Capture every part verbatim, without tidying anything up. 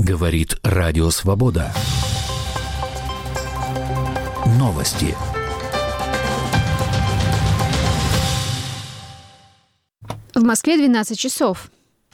Говорит Радио Свобода. Новости. В Москве двенадцать часов.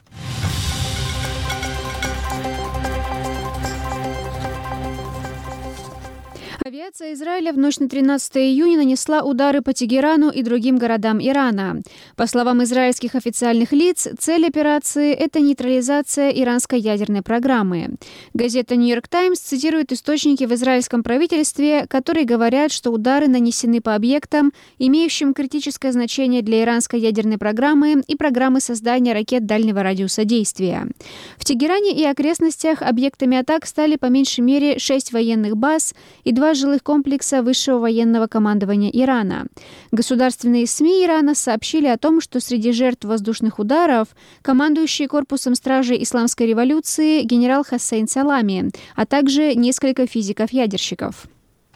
Авиация Израиля в ночь на тринадцатое июня нанесла удары по Тегерану и другим городам Ирана. По словам израильских официальных лиц, цель операции – это нейтрализация иранской ядерной программы. Газета «Нью-Йорк Таймс» цитирует источники в израильском правительстве, которые говорят, что удары нанесены по объектам, имеющим критическое значение для иранской ядерной программы и программы создания ракет дальнего радиуса действия. В Тегеране и окрестностях объектами атак стали по меньшей мере шесть военных баз и два жилых комплекса высшего военного командования Ирана. Государственные СМИ Ирана сообщили о том, что среди жертв воздушных ударов командующий корпусом стражи Исламской революции генерал Хасейн Салами, а также несколько физиков-ядерщиков.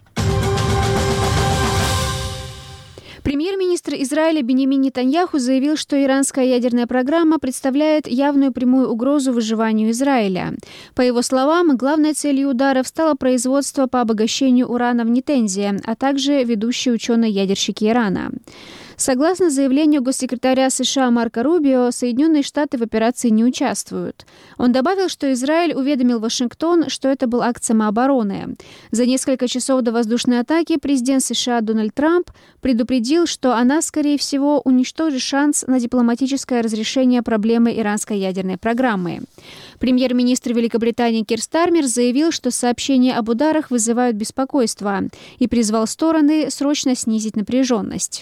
Премьер-министр Израиля Биньямин Нетаньяху заявил, что иранская ядерная программа представляет явную прямую угрозу выживанию Израиля. По его словам, главной целью ударов стало производство по обогащению урана в Нетензе, а также ведущие ученые-ядерщики Ирана. Согласно заявлению госсекретаря США Марко Рубио, Соединенные Штаты в операции не участвуют. Он добавил, что Израиль уведомил Вашингтон, что это был акт самообороны. За несколько часов до воздушной атаки президент США Дональд Трамп предупредил, что она, скорее всего, уничтожит шанс на дипломатическое разрешение проблемы иранской ядерной программы. Премьер-министр Великобритании Кир Стармер заявил, что сообщения об ударах вызывают беспокойство и призвал стороны срочно снизить напряженность.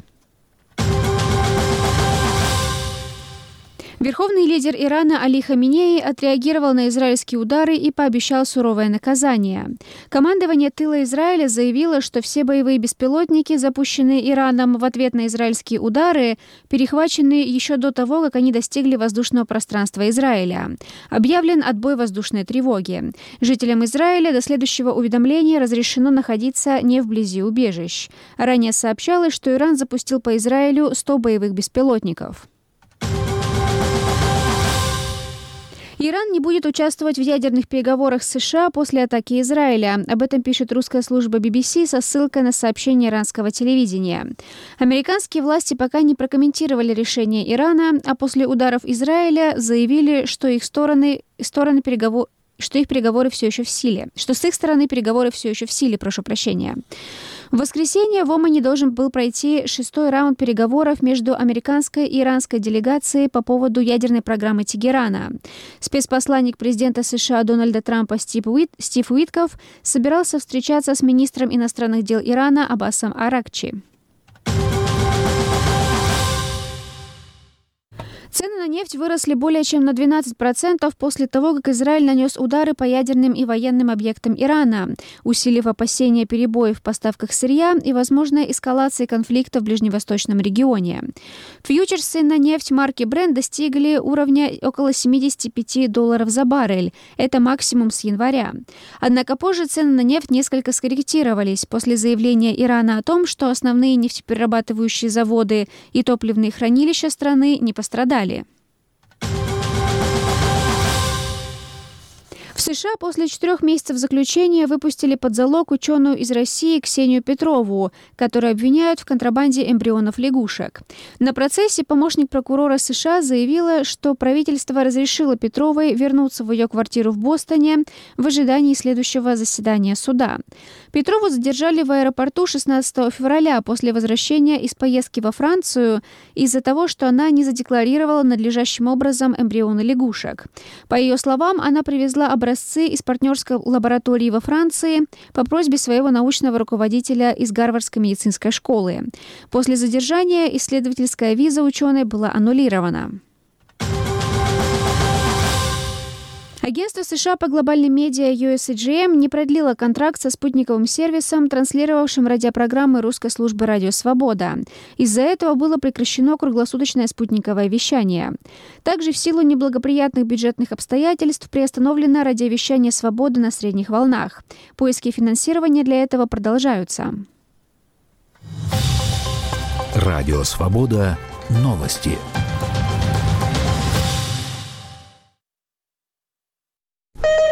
Верховный лидер Ирана Али Хаминеи отреагировал на израильские удары и пообещал суровое наказание. Командование тыла Израиля заявило, что все боевые беспилотники, запущенные Ираном в ответ на израильские удары, перехвачены еще до того, как они достигли воздушного пространства Израиля. Объявлен отбой воздушной тревоги. Жителям Израиля до следующего уведомления разрешено находиться не вблизи убежищ. Ранее сообщалось, что Иран запустил по Израилю сто боевых беспилотников. Иран не будет участвовать в ядерных переговорах с США после атаки Израиля. Об этом пишет русская служба би би си со ссылкой на сообщение иранского телевидения. Американские власти пока не прокомментировали решение Ирана, а после ударов Израиля заявили, что их стороны, стороны переговоров что их переговоры все еще в силе, что с их стороны переговоры все еще в силе, прошу прощения. В воскресенье в Омане должен был пройти шестой раунд переговоров между американской и иранской делегацией по поводу ядерной программы Тегерана. Спецпосланник президента США Дональда Трампа Стив, Уит, Стив Уитков собирался встречаться с министром иностранных дел Ирана Аббасом Аракчи. Цены на нефть выросли более чем на двенадцать процентов после того, как Израиль нанес удары по ядерным и военным объектам Ирана, усилив опасения перебоев в поставках сырья и возможной эскалации конфликта в ближневосточном регионе. Фьючерсы на нефть марки Brent достигли уровня около семьдесят пять долларов за баррель. Это максимум с января. Однако позже цены на нефть несколько скорректировались после заявления Ирана о том, что основные нефтеперерабатывающие заводы и топливные хранилища страны не пострадали. В США после четырех месяцев заключения выпустили под залог ученую из России Ксению Петрову, которую обвиняют в контрабанде эмбрионов лягушек. На процессе помощник прокурора США заявила, что правительство разрешило Петровой вернуться в ее квартиру в Бостоне в ожидании следующего заседания суда. Петрову задержали в аэропорту шестнадцатого февраля после возвращения из поездки во Францию из-за того, что она не задекларировала надлежащим образом эмбрионы лягушек. По ее словам, она привезла образцы из партнерской лаборатории во Франции по просьбе своего научного руководителя из Гарвардской медицинской школы. После задержания исследовательская виза ученой была аннулирована. Агентство США по глобальным медиа ю эс эй джи эм не продлило контракт со спутниковым сервисом, транслировавшим радиопрограммы русской службы «Радио Свобода». Из-за этого было прекращено круглосуточное спутниковое вещание. Также в силу неблагоприятных бюджетных обстоятельств приостановлено радиовещание «Свободы» на средних волнах. Поиски финансирования для этого продолжаются. Радио Свобода. Новости.